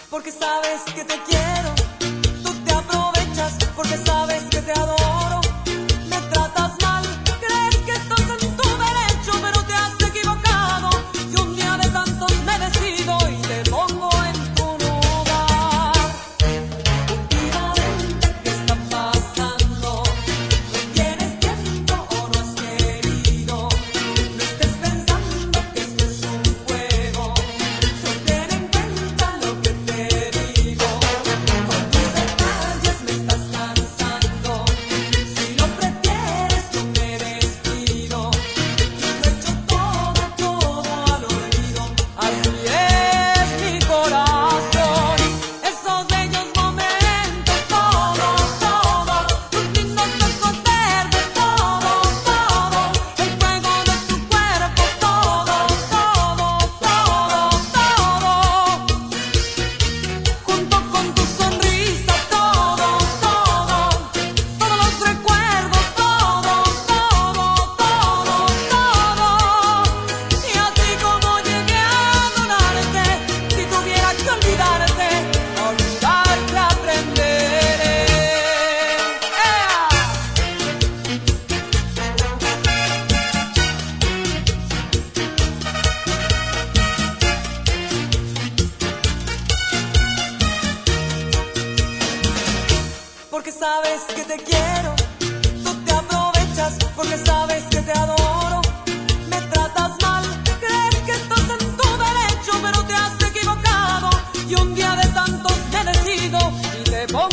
porque sabes que te quiero. Tú te aprovechas porque sabes que te adoro. Me tratas mal, crees que estás en tu derecho, pero te has equivocado. Y un día de tantos me decido y te pongo en tu lugar. Últimamente, ¿qué está pasando? ¿No tienes tiempo o no has querido? No estés pensando que esto es un juego. No ten en cuenta lo que te digo. Con tus detalles me estás cansando. Si lo prefieres, no me despido. Y lo echo todo al olvido. Así es mi corazón. Esos bellos momentos, todo. Tus lindos ojos verdes, todo. El fuego de tu cuerpo, todo. Junto con tu sonrisa, todo. Todos los recuerdos, todo. Y así como llegué a adorarte, si tuviera que olvidarte, aprenderé. Porque sabes que te quiero, tú te aprovechas porque sabes que te adoro. Me tratas mal, crees que estás en tu derecho, pero te has equivocado. Y un día de tantos te decido y te pongo